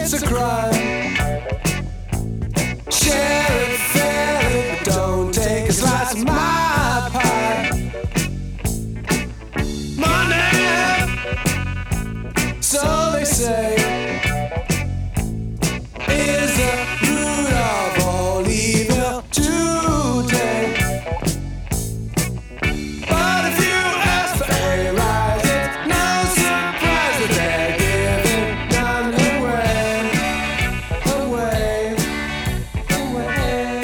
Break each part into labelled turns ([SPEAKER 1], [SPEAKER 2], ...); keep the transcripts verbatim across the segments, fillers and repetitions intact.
[SPEAKER 1] it's a crime. Share it fairly, but don't take a slice of my pie. Money, so they say, is the root of all evil today. But if you ask for a rise, it's no surprise that they're giving none away, away, away,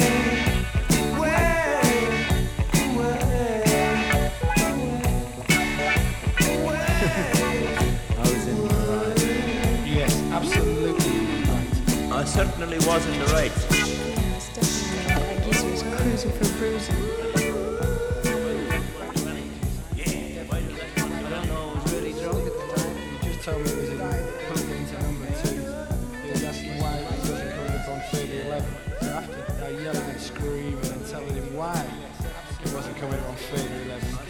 [SPEAKER 1] away, away,
[SPEAKER 2] I was in the right.
[SPEAKER 3] Yes, absolutely right.
[SPEAKER 2] I certainly was in the right.
[SPEAKER 4] Yeah, it's definitely like that geezer was cruising for bruising.
[SPEAKER 3] I don't know, I was really drunk at the time. He just told me it was in plugged into number two. He was asking why it wasn't coming up on thirty eleven. So after I yelling and screaming and telling him why it wasn't coming up on thirty eleven,